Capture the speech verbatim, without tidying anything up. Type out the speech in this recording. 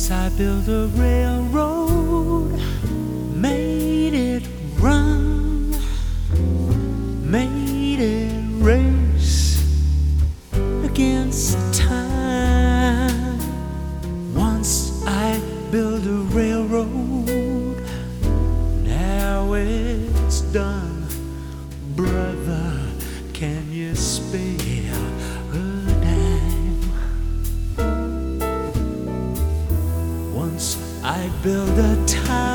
Once I built a railroad, made it run, made it race against time. Once I built a railroad, now it's done. Brother, can you spare a dime? Once I built a town,